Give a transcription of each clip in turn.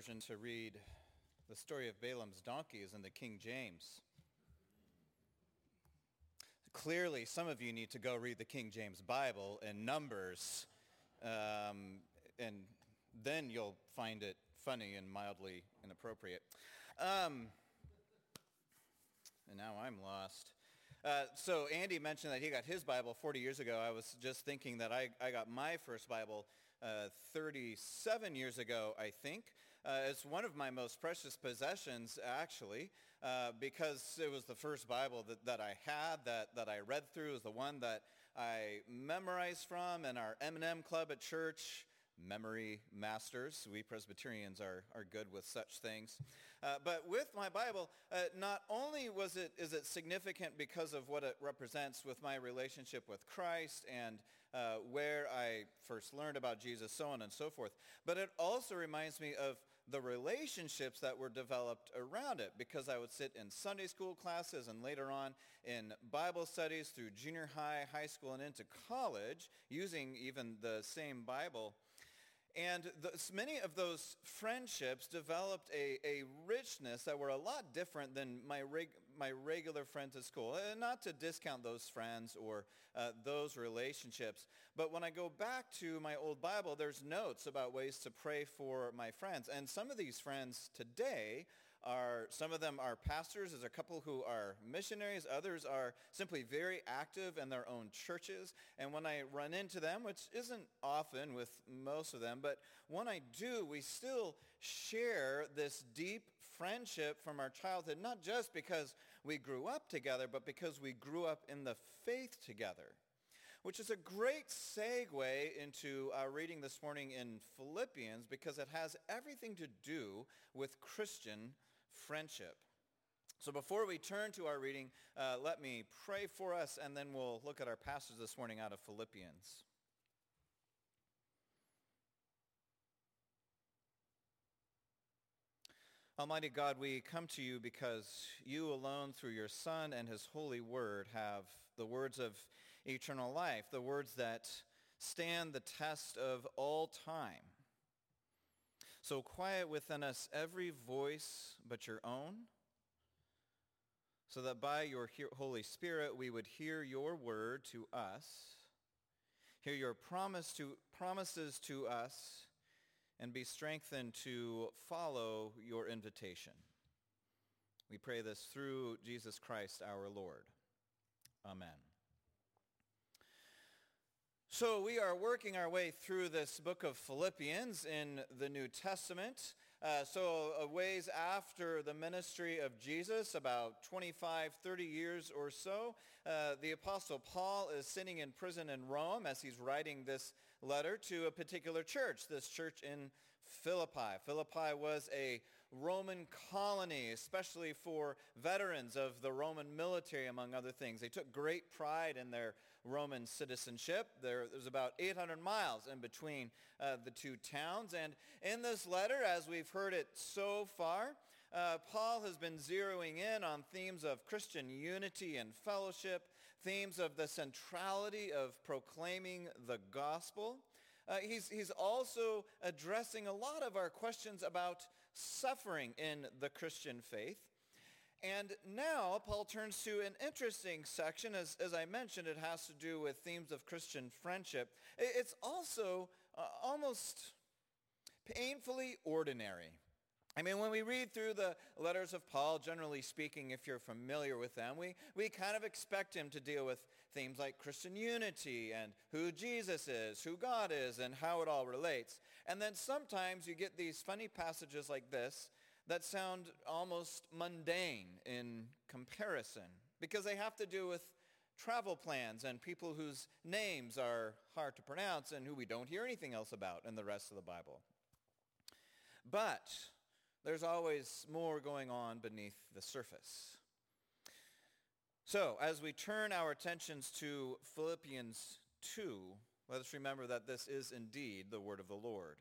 version to read the story of Balaam's donkeys in the King James. Clearly, some of you need to go read the King James Bible in Numbers, and then you'll find it funny and mildly inappropriate. And now I'm lost. So Andy mentioned that he got his Bible 40 years ago. I was just thinking that I got my first Bible 37 years ago, I think. It's one of my most precious possessions, actually, because it was the first Bible that I had, that I read through. It was the one that I memorized from in our M&M club at church. Memory masters. We Presbyterians are good with such things. But with my Bible, not only is it significant because of what it represents with my relationship with Christ and where I first learned about Jesus, so on and so forth, but it also reminds me of the relationships that were developed around it, because I would sit in Sunday school classes and later on in Bible studies through junior high, high school, and into college, using even the same Bible. And many of those friendships developed a richness that were a lot different than my regular friends at school. And not to discount those friends or those relationships, but when I go back to my old Bible, there's notes about ways to pray for my friends. And some of these friends today some of them are pastors. There's a couple who are missionaries. Others are simply very active in their own churches. And when I run into them, which isn't often with most of them, but when I do, we still share this deep friendship from our childhood, not just because we grew up together, but because we grew up in the faith together, which is a great segue into our reading this morning in Philippians, because it has everything to do with Christian friendship. So before we turn to our reading, let me pray for us, and then we'll look at our passage this morning out of Philippians. Almighty God, we come to you because you alone, through your Son and his holy word, have the words of eternal life, the words that stand the test of all time. So quiet within us every voice but your own, so that by your Holy Spirit we would hear your word to us, hear your promises to us, and be strengthened to follow your invitation. We pray this through Jesus Christ our Lord. Amen. So we are working our way through this book of Philippians in the New Testament. A ways after the ministry of Jesus, about 25, 30 years or so, the Apostle Paul is sitting in prison in Rome as he's writing this letter to a particular church, this church in Philippi. Philippi was a Roman colony, especially for veterans of the Roman military, among other things. They took great pride in their Roman citizenship. There's about 800 miles in between the two towns. And in this letter, as we've heard it so far, Paul has been zeroing in on themes of Christian unity and fellowship, themes of the centrality of proclaiming the gospel. He's also addressing a lot of our questions about suffering in the Christian faith. And now Paul turns to an interesting section. As I mentioned, it has to do with themes of Christian friendship. It's also almost painfully ordinary. I mean, when we read through the letters of Paul, generally speaking, if you're familiar with them, we kind of expect him to deal with themes like Christian unity and who Jesus is, who God is, and how it all relates. And then sometimes you get these funny passages like this that sound almost mundane in comparison, because they have to do with travel plans and people whose names are hard to pronounce and who we don't hear anything else about in the rest of the Bible. But there's always more going on beneath the surface. So as we turn our attentions to Philippians 2, let us remember that this is indeed the word of the Lord.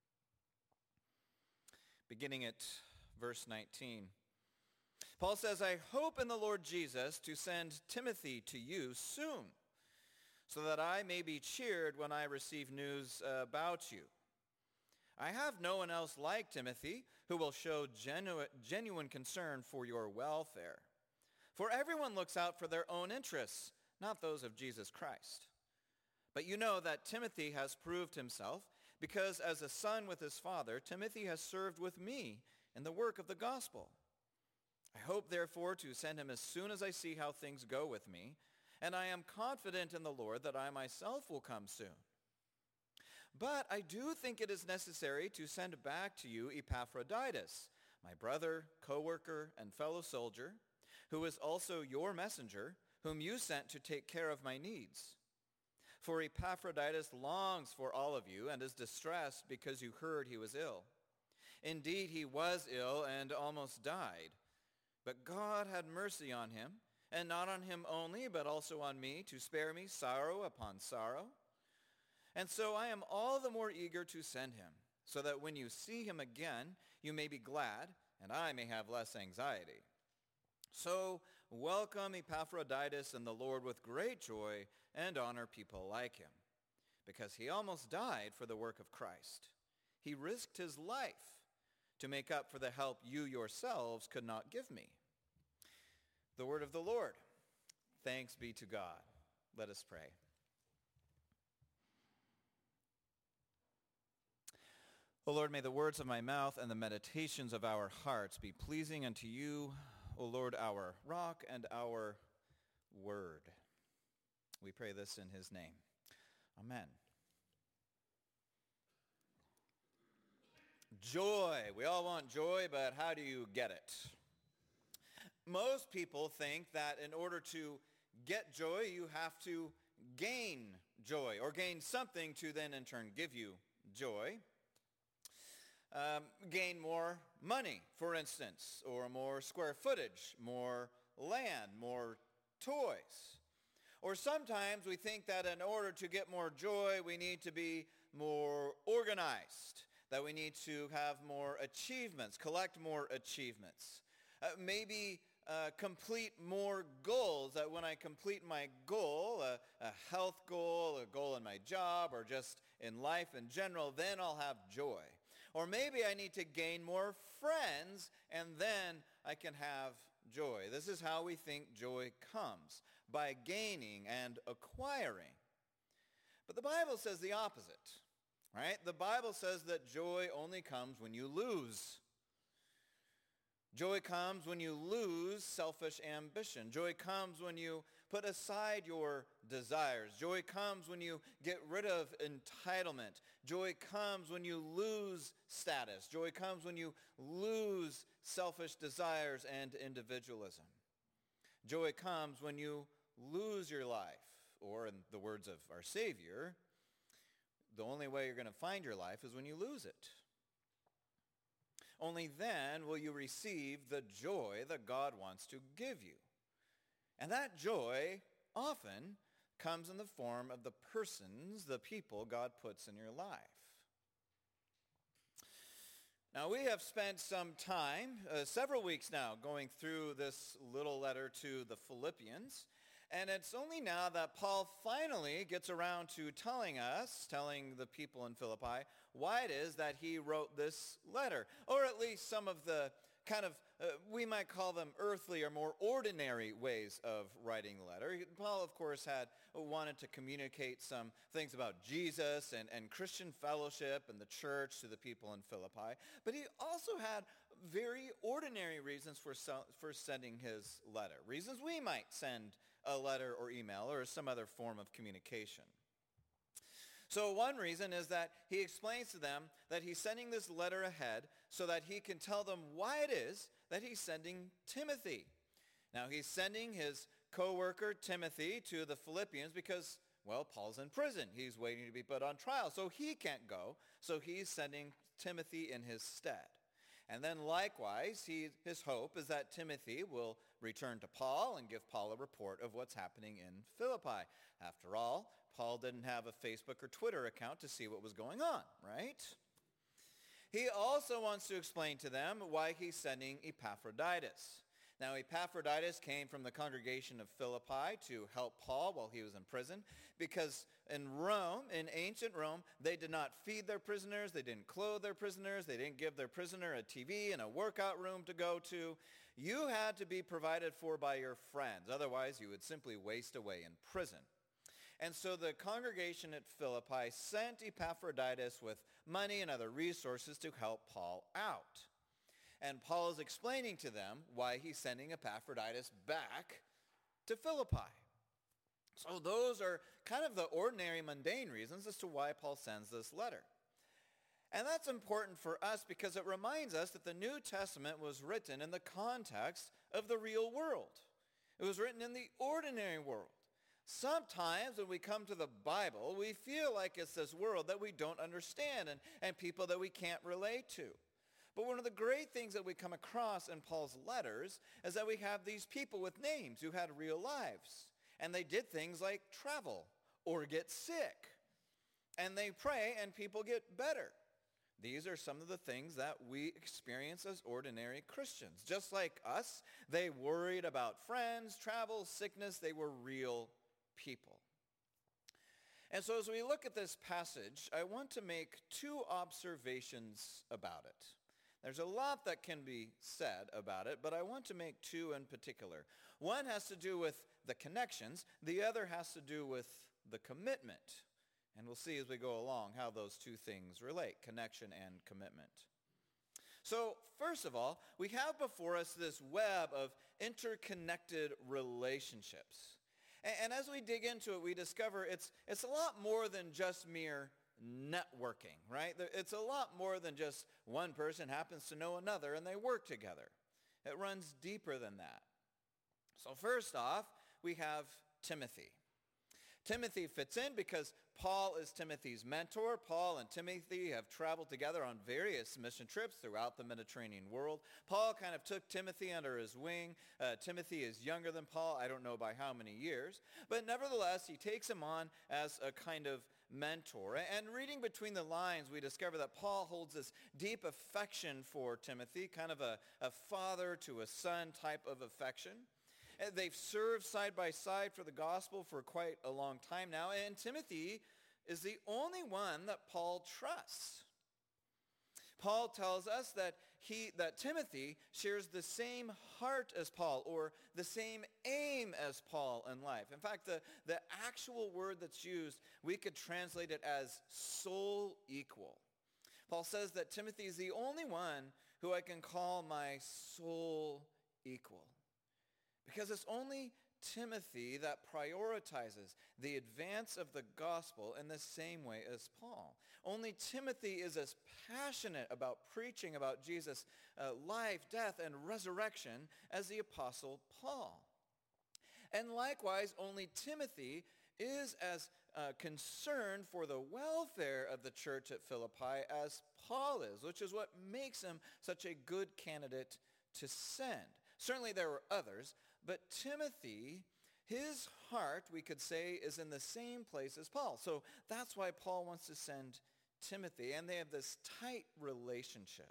Beginning at verse 19. Paul says, I hope in the Lord Jesus to send Timothy to you soon, so that I may be cheered when I receive news about you. I have no one else like Timothy who will show genuine concern for your welfare. For everyone looks out for their own interests, not those of Jesus Christ. But you know that Timothy has proved himself, because as a son with his father, Timothy has served with me in the work of the gospel. I hope, therefore, to send him as soon as I see how things go with me, and I am confident in the Lord that I myself will come soon. But I do think it is necessary to send back to you Epaphroditus, my brother, co-worker, and fellow soldier, who is also your messenger, whom you sent to take care of my needs. For Epaphroditus longs for all of you and is distressed because you heard he was ill. Indeed, he was ill and almost died. But God had mercy on him, and not on him only, but also on me, to spare me sorrow upon sorrow. And so I am all the more eager to send him, so that when you see him again, you may be glad, and I may have less anxiety. So welcome Epaphroditus in the Lord with great joy, and honor people like him, because he almost died for the work of Christ. He risked his life to make up for the help you yourselves could not give me. The word of the Lord. Thanks be to God. Let us pray. O Lord, may the words of my mouth and the meditations of our hearts be pleasing unto you, O Lord, our rock and our word. We pray this in his name. Amen. Joy. We all want joy, but how do you get it? Most people think that in order to get joy, you have to gain joy, or gain something to then in turn give you joy. Gain more money, for instance, or more square footage, more land, more toys. Or sometimes we think that in order to get more joy, we need to be more organized, that we need to have more achievements, collect more achievements. Maybe complete more goals, that when I complete my goal, a health goal, a goal in my job, or just in life in general, then I'll have joy. Or maybe I need to gain more friends, and then I can have joy. This is how we think joy comes, by gaining and acquiring. But the Bible says the opposite, right? The Bible says that joy only comes when you lose. Joy comes when you lose selfish ambition. Joy comes when you put aside your desires. Joy comes when you get rid of entitlement. Joy comes when you lose status. Joy comes when you lose selfish desires and individualism. Joy comes when you lose your life, or in the words of our Savior, the only way you're going to find your life is when you lose it. Only then will you receive the joy that God wants to give you. And that joy often comes in the form of the persons, the people God puts in your life. Now, we have spent some time, several weeks now, going through this little letter to the Philippians. And it's only now that Paul finally gets around to telling the people in Philippi, why it is that he wrote this letter. Or at least some of the kind of, we might call them earthly or more ordinary ways of writing the letter. Paul, of course, wanted to communicate some things about Jesus and Christian fellowship and the church to the people in Philippi. But he also had very ordinary reasons for sending his letter. Reasons we might send a letter or email or some other form of communication. So one reason is that he explains to them that he's sending this letter ahead so that he can tell them why it is that he's sending Timothy. Now, he's sending his co-worker Timothy to the Philippians because, well, Paul's in prison. He's waiting to be put on trial, so he can't go. So he's sending Timothy in his stead. And then likewise, his hope is that Timothy will return to Paul and give Paul a report of what's happening in Philippi. After all, Paul didn't have a Facebook or Twitter account to see what was going on, right? He also wants to explain to them why he's sending Epaphroditus. Now Epaphroditus came from the congregation of Philippi to help Paul while he was in prison, because in Rome, in ancient Rome, they did not feed their prisoners, they didn't clothe their prisoners, they didn't give their prisoner a TV and a workout room to go to. You had to be provided for by your friends, otherwise you would simply waste away in prison. And so the congregation at Philippi sent Epaphroditus with money and other resources to help Paul out. And Paul is explaining to them why he's sending Epaphroditus back to Philippi. So those are kind of the ordinary, mundane reasons as to why Paul sends this letter. And that's important for us because it reminds us that the New Testament was written in the context of the real world. It was written in the ordinary world. Sometimes when we come to the Bible, we feel like it's this world that we don't understand and people that we can't relate to. But one of the great things that we come across in Paul's letters is that we have these people with names who had real lives. And they did things like travel or get sick. And they pray and people get better. These are some of the things that we experience as ordinary Christians. Just like us, they worried about friends, travel, sickness. They were real people. And so as we look at this passage, I want to make two observations about it. There's a lot that can be said about it, but I want to make two in particular. One has to do with the connections. The other has to do with the commitment. And we'll see as we go along how those two things relate, connection and commitment. So first of all, we have before us this web of interconnected relationships. And as we dig into it, we discover it's a lot more than just mere networking, right? It's a lot more than just one person happens to know another and they work together. It runs deeper than that. So first off, we have Timothy. Timothy fits in because Paul is Timothy's mentor. Paul and Timothy have traveled together on various mission trips throughout the Mediterranean world. Paul kind of took Timothy under his wing. Timothy is younger than Paul. I don't know by how many years. But nevertheless, he takes him on as a kind of mentor. And reading between the lines, we discover that Paul holds this deep affection for Timothy, kind of a father to a son type of affection. They've served side by side for the gospel for quite a long time now, and Timothy is the only one that Paul trusts. Paul tells us that Timothy shares the same heart as Paul, or the same aim as Paul in life. In fact, the actual word that's used, we could translate it as soul equal. Paul says that Timothy is the only one who I can call my soul equal. Because it's only Timothy that prioritizes the advance of the gospel in the same way as Paul. Only Timothy is as passionate about preaching about Jesus' life, death, and resurrection as the apostle Paul. And likewise, only Timothy is as concerned for the welfare of the church at Philippi as Paul is, which is what makes him such a good candidate to send. Certainly there were others, but Timothy, his heart, we could say, is in the same place as Paul. So that's why Paul wants to send Timothy, and they have this tight relationship.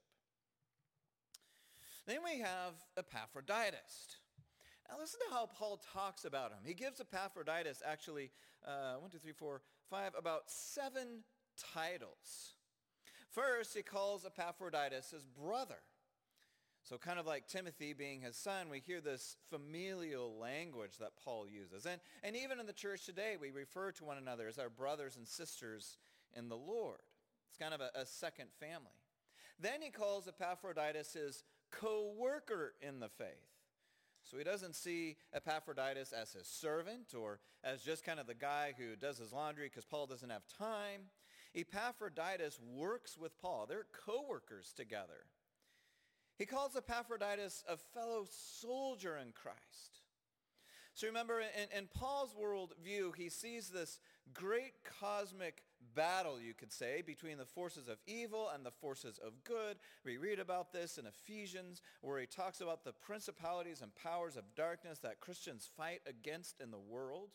Then we have Epaphroditus. Now listen to how Paul talks about him. He gives Epaphroditus actually, 5, about 7 titles. First, he calls Epaphroditus his brother. So kind of like Timothy being his son, we hear this familial language that Paul uses. And even in the church today, we refer to one another as our brothers and sisters in the Lord. It's kind of a second family. Then he calls Epaphroditus his co-worker in the faith. So he doesn't see Epaphroditus as his servant or as just kind of the guy who does his laundry because Paul doesn't have time. Epaphroditus works with Paul. They're co-workers together. He calls Epaphroditus a fellow soldier in Christ. So remember, in Paul's worldview, he sees this great cosmic battle, you could say, between the forces of evil and the forces of good. We read about this in Ephesians, where he talks about the principalities and powers of darkness that Christians fight against in the world.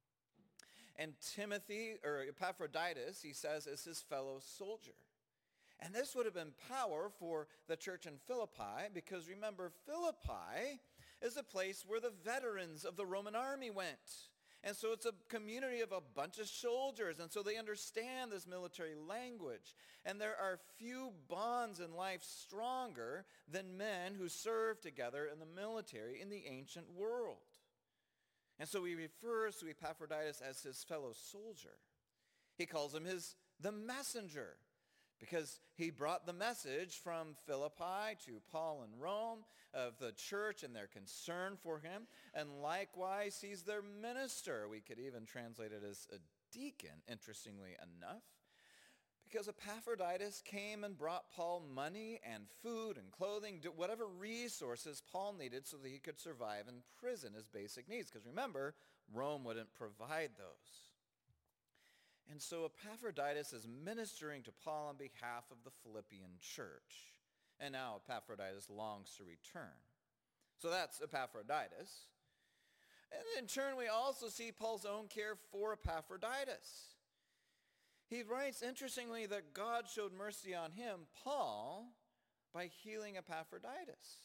And Timothy, or Epaphroditus, he says, is his fellow soldier. And this would have been power for the church in Philippi, because remember, Philippi is a place where the veterans of the Roman army went. And so it's a community of a bunch of soldiers, and so they understand this military language. And there are few bonds in life stronger than men who serve together in the military in the ancient world. And so he refers to Epaphroditus as his fellow soldier. He calls him the messenger, because he brought the message from Philippi to Paul in Rome of the church and their concern for him. And likewise, he's their minister. We could even translate it as a deacon, interestingly enough, because Epaphroditus came and brought Paul money and food and clothing, whatever resources Paul needed so that he could survive in prison, his basic needs. Because remember, Rome wouldn't provide those. And so Epaphroditus is ministering to Paul on behalf of the Philippian church. And now Epaphroditus longs to return. So that's Epaphroditus. And in turn, we also see Paul's own care for Epaphroditus. He writes, interestingly, that God showed mercy on him, Paul, by healing Epaphroditus,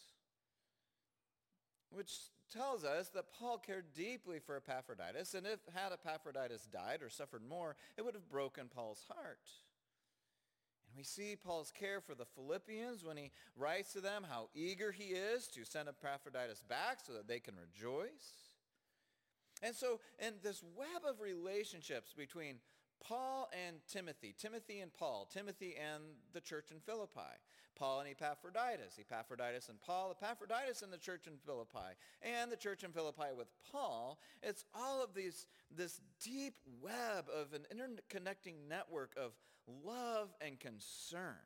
which tells us that Paul cared deeply for Epaphroditus, and if had Epaphroditus died or suffered more, it would have broken Paul's heart. And we see Paul's care for the Philippians when he writes to them how eager he is to send Epaphroditus back so that they can rejoice. And so in this web of relationships between Paul and Timothy, Timothy and Paul, Timothy and the church in Philippi, Paul and Epaphroditus, Epaphroditus and Paul, Epaphroditus and the church in Philippi, and the church in Philippi with Paul, it's all of this deep web of an interconnecting network of love and concern.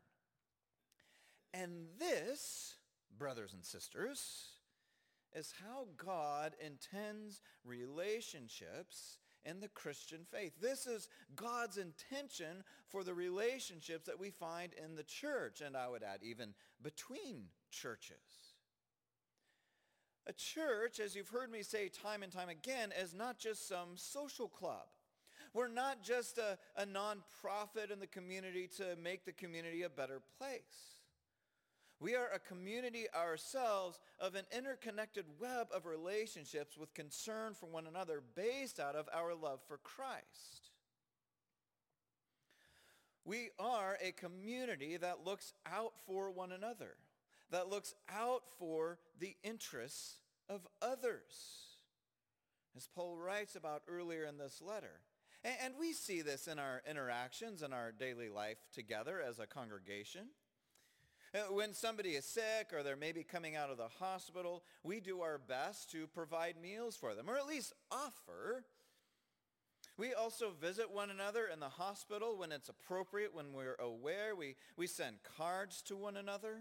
And this, brothers and sisters, is how God intends relationships in the Christian faith. This is God's intention for the relationships that we find in the church, and I would add even between churches. A church, as you've heard me say time and time again, is not just some social club. We're not just a nonprofit in the community to make the community a better place. We are a community ourselves of an interconnected web of relationships with concern for one another based out of our love for Christ. We are a community that looks out for one another, that looks out for the interests of others, as Paul writes about earlier in this letter. And we see this in our interactions in our daily life together as a congregation. When somebody is sick or they're maybe coming out of the hospital, we do our best to provide meals for them, or at least offer. We also visit one another in the hospital when it's appropriate, when we're aware. We send cards to one another.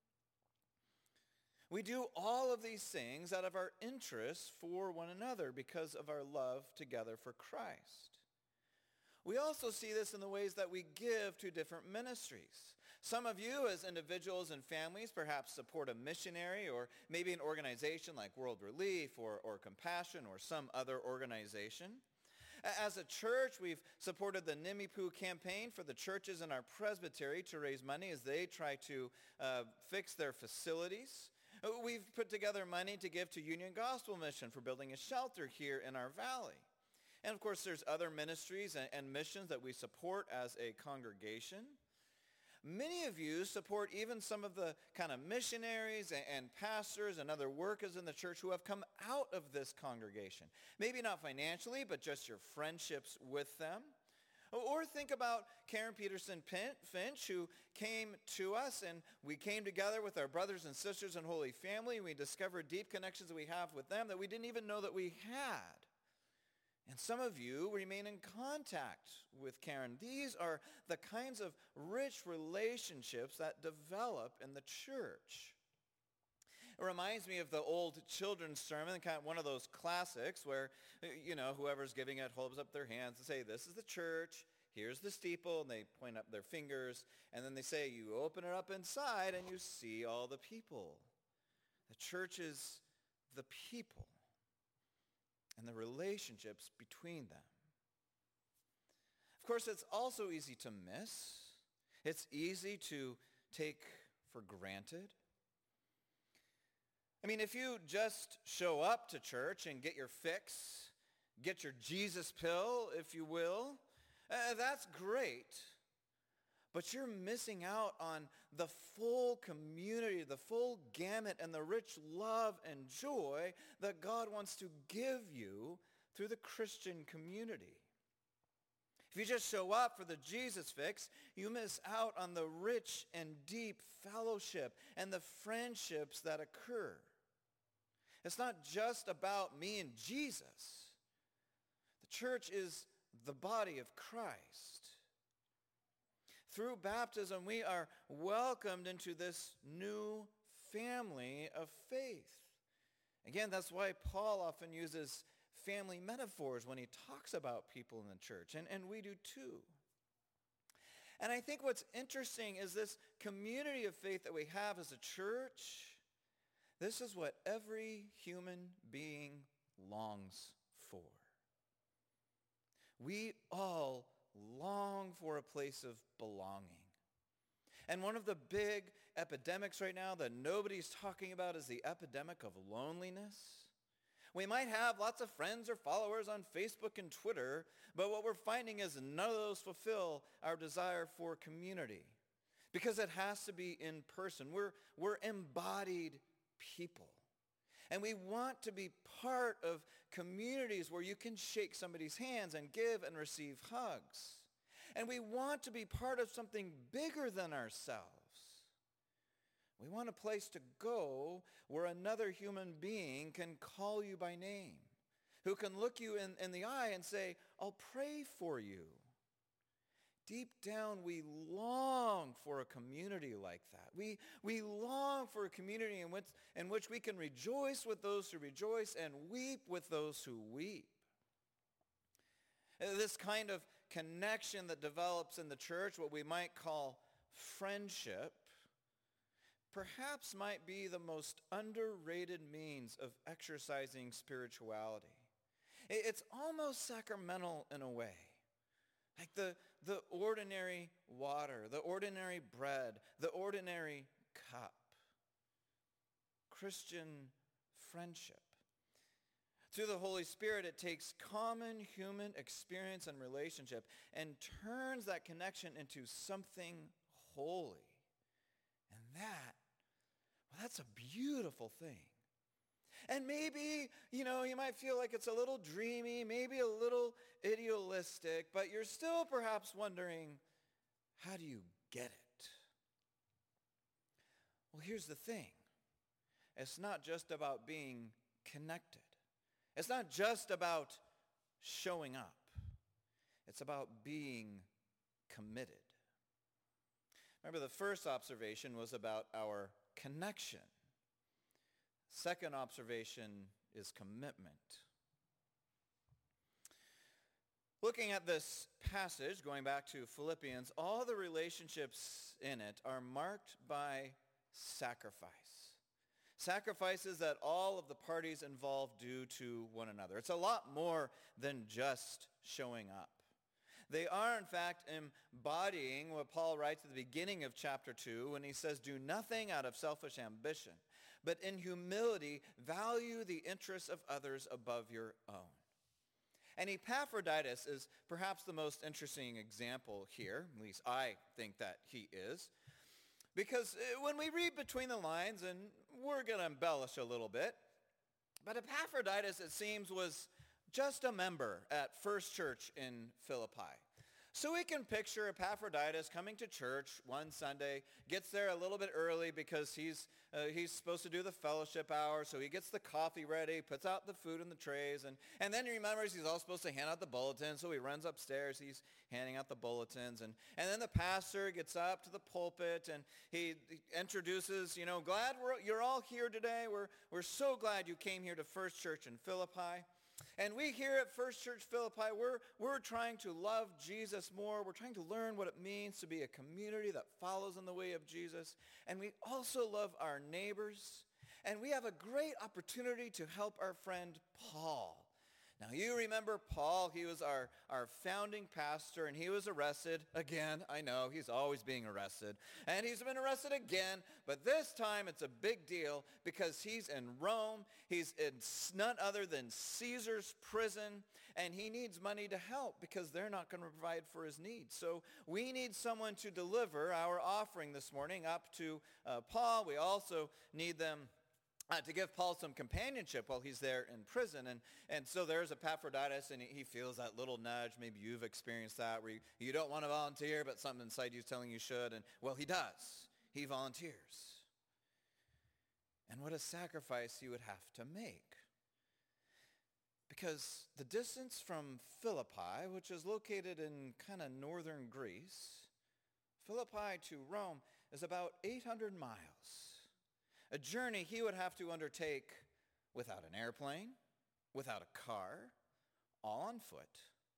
We do all of these things out of our interest for one another because of our love together for Christ. We also see this in the ways that we give to different ministries. Some of you as individuals and families perhaps support a missionary or maybe an organization like World Relief or Compassion or some other organization. As a church, we've supported the Nimipu campaign for the churches in our presbytery to raise money as they try to fix their facilities. We've put together money to give to Union Gospel Mission for building a shelter here in our valley. And of course, there's other ministries and missions that we support as a congregation. Many of you support even some of the kind of missionaries and pastors and other workers in the church who have come out of this congregation. Maybe not financially, but just your friendships with them. Or think about Karen Peterson Finch, who came to us, and we came together with our brothers and sisters in Holy Family. We discovered deep connections that we have with them that we didn't even know that we had. And some of you remain in contact with Karen. These are the kinds of rich relationships that develop in the church. It reminds me of the old children's sermon, kind of one of those classics where, whoever's giving it holds up their hands and say, this is the church, here's the steeple, and they point up their fingers, and then they say, you open it up inside and you see all the people. The church is the people and the relationships between them. Of course, it's also easy to miss. It's easy to take for granted. I mean, if you just show up to church and get your fix, get your Jesus pill, if you will, that's great. But you're missing out on the full community, the full gamut, and the rich love and joy that God wants to give you through the Christian community. If you just show up for the Jesus fix, you miss out on the rich and deep fellowship and the friendships that occur. It's not just about me and Jesus. The church is the body of Christ. Through baptism, we are welcomed into this new family of faith. Again, that's why Paul often uses family metaphors when he talks about people in the church, and we do too. And I think what's interesting is this community of faith that we have as a church. This is what every human being longs for. We all long for a place of belonging. And one of the big epidemics right now that nobody's talking about is the epidemic of loneliness. We might have lots of friends or followers on Facebook and Twitter, but what we're finding is none of those fulfill our desire for community because it has to be in person. We're embodied people. And we want to be part of communities where you can shake somebody's hands and give and receive hugs. And we want to be part of something bigger than ourselves. We want a place to go where another human being can call you by name, who can look you in the eye and say, I'll pray for you. Deep down, we long for a community like that. We long for a community in which we can rejoice with those who rejoice and weep with those who weep. This kind of connection that develops in the church, what we might call friendship, perhaps might be the most underrated means of exercising spirituality. It's almost sacramental in a way. Like the ordinary water, the ordinary bread, the ordinary cup. Christian friendship. Through the Holy Spirit, it takes common human experience and relationship and turns that connection into something holy. And that's a beautiful thing. And maybe, you might feel like it's a little dreamy, maybe a little idealistic, but you're still perhaps wondering, how do you get it? Well, here's the thing. It's not just about being connected. It's not just about showing up. It's about being committed. Remember, the first observation was about our connection. Second observation is commitment. Looking at this passage, going back to Philippians, all the relationships in it are marked by sacrifice. Sacrifices that all of the parties involved do to one another. It's a lot more than just showing up. They are, in fact, embodying what Paul writes at the beginning of chapter 2 when he says, do nothing out of selfish ambition, but in humility value the interests of others above your own. And Epaphroditus is perhaps the most interesting example here, at least I think that he is, because when we read between the lines, and we're going to embellish a little bit, but Epaphroditus, it seems, was just a member at First Church in Philippi. So we can picture Epaphroditus coming to church one Sunday, gets there a little bit early because he's supposed to do the fellowship hour, so he gets the coffee ready, puts out the food in the trays, and then he remembers he's also supposed to hand out the bulletins, so he runs upstairs, he's handing out the bulletins, and then the pastor gets up to the pulpit, and he introduces, glad you're all here today, we're so glad you came here to First Church in Philippi. And we here at First Church Philippi, we're trying to love Jesus more. We're trying to learn what it means to be a community that follows in the way of Jesus. And we also love our neighbors. And we have a great opportunity to help our friend Paul Now you remember Paul, he was our founding pastor, and he was arrested again. I know, he's always being arrested. And he's been arrested again, but this time it's a big deal because he's in Rome. He's in none other than Caesar's prison, and he needs money to help because they're not going to provide for his needs. So we need someone to deliver our offering this morning up to Paul. We also need them to give Paul some companionship while he's there in prison. And so there's Epaphroditus, and he feels that little nudge. Maybe you've experienced that where you don't want to volunteer, but something inside you is telling you should. And, well, he does. He volunteers. And what a sacrifice he would have to make. Because the distance from Philippi, which is located in kind of northern Greece, Philippi to Rome is about 800 miles. A journey he would have to undertake without an airplane, without a car, all on foot.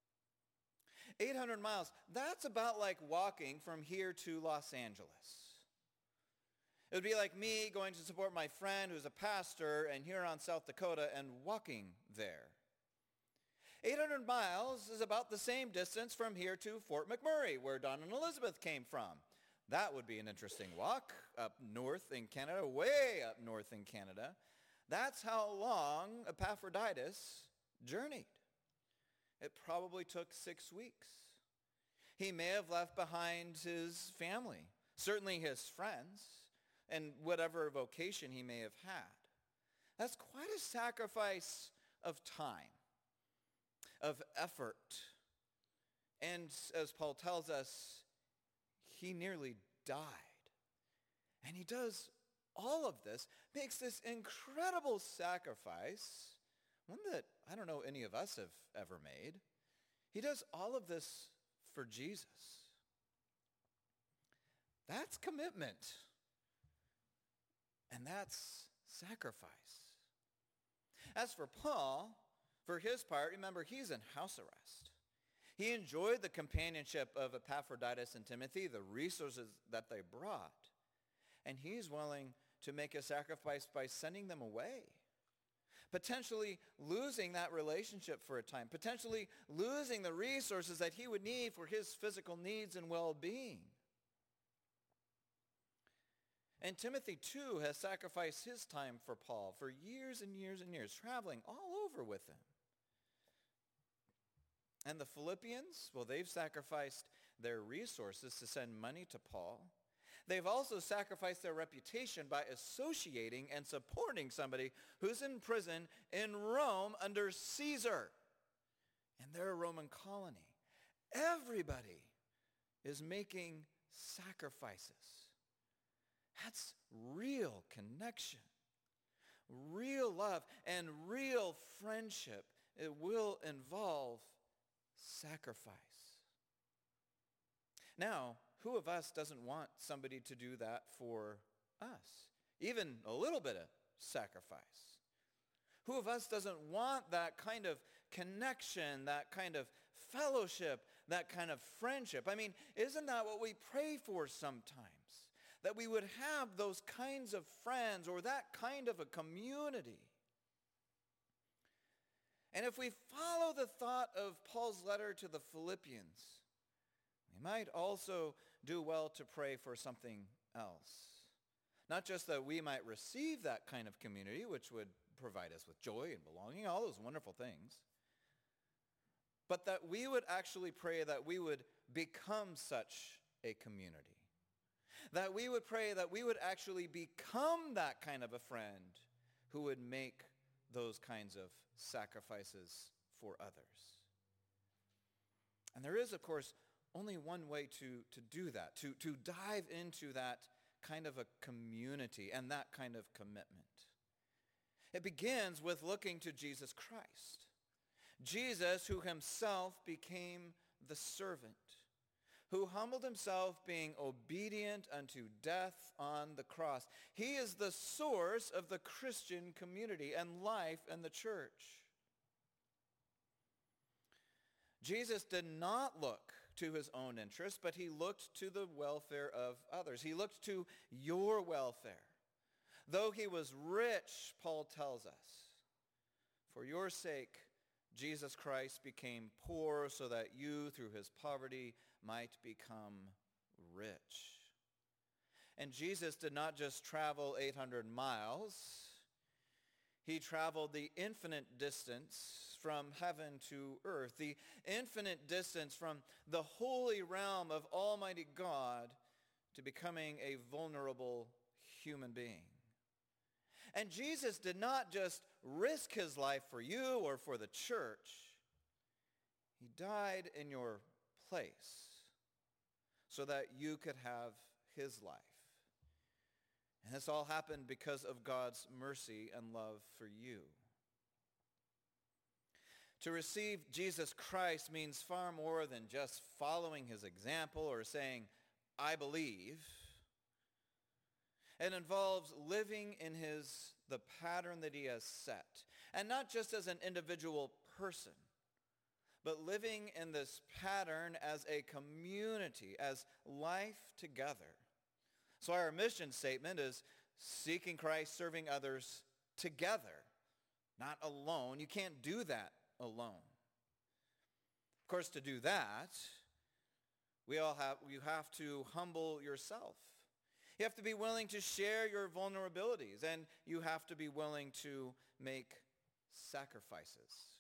800 miles, that's about like walking from here to Los Angeles. It would be like me going to support my friend who's a pastor in Huron, South Dakota, and walking there. 800 miles is about the same distance from here to Fort McMurray, where Don and Elizabeth came from. That would be an interesting walk up north in Canada, way up north in Canada. That's how long Epaphroditus journeyed. It probably took 6 weeks. He may have left behind his family, certainly his friends, and whatever vocation he may have had. That's quite a sacrifice of time, of effort. And as Paul tells us, he nearly died. And he does all of this, makes this incredible sacrifice, one that I don't know any of us have ever made. He does all of this for Jesus. That's commitment. And that's sacrifice. As for Paul, for his part, remember, he's in house arrest. He enjoyed the companionship of Epaphroditus and Timothy, the resources that they brought. And he's willing to make a sacrifice by sending them away. Potentially losing that relationship for a time. Potentially losing the resources that he would need for his physical needs and well-being. And Timothy, too, has sacrificed his time for Paul for years and years and years, traveling all over with him. And the Philippians, well, they've sacrificed their resources to send money to Paul. They've also sacrificed their reputation by associating and supporting somebody who's in prison in Rome under Caesar. And they're a Roman colony. Everybody is making sacrifices. That's real connection, real love, and real friendship. It will involve sacrifice. Now, who of us doesn't want somebody to do that for us? Even a little bit of sacrifice. Who of us doesn't want that kind of connection, that kind of fellowship, that kind of friendship? I mean, isn't that what we pray for sometimes? That we would have those kinds of friends or that kind of a community. And if we follow the thought of Paul's letter to the Philippians, we might also do well to pray for something else. Not just that we might receive that kind of community, which would provide us with joy and belonging, all those wonderful things, but that we would actually pray that we would become such a community. That we would pray that we would actually become that kind of a friend who would make those kinds of sacrifices for others. And there is, of course, only one way to do that, to dive into that kind of a community and that kind of commitment. It begins with looking to Jesus Christ. Jesus, who himself became the servant, who humbled himself, being obedient unto death on the cross. He is the source of the Christian community and life in the church. Jesus did not look to his own interests, but he looked to the welfare of others. He looked to your welfare. Though he was rich, Paul tells us, for your sake, Jesus Christ became poor so that you, through his poverty, might become rich. And Jesus did not just travel 800 miles. He traveled the infinite distance from heaven to earth, the infinite distance from the holy realm of Almighty God to becoming a vulnerable human being. And Jesus did not just risk his life for you or for the church. He died in your place so that you could have his life. And this all happened because of God's mercy and love for you. To receive Jesus Christ means far more than just following his example or saying, I believe. It involves living in the pattern that he has set. And not just as an individual person, but living in this pattern as a community, as life together. So our mission statement is seeking Christ, serving others together, not alone. You can't do that alone. Of course, to do that, you have to humble yourself. You have to be willing to share your vulnerabilities, and you have to be willing to make sacrifices.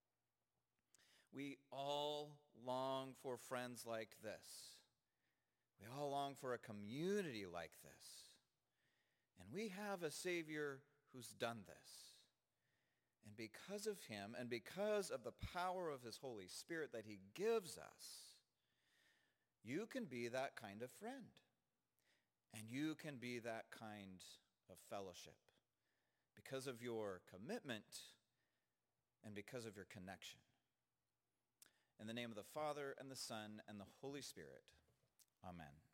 We all long for friends like this. We all long for a community like this. And we have a Savior who's done this. And because of him, and because of the power of his Holy Spirit that he gives us, you can be that kind of friend. And you can be that kind of fellowship because of your commitment and because of your connection. In the name of the Father, and the Son, and the Holy Spirit. Amen.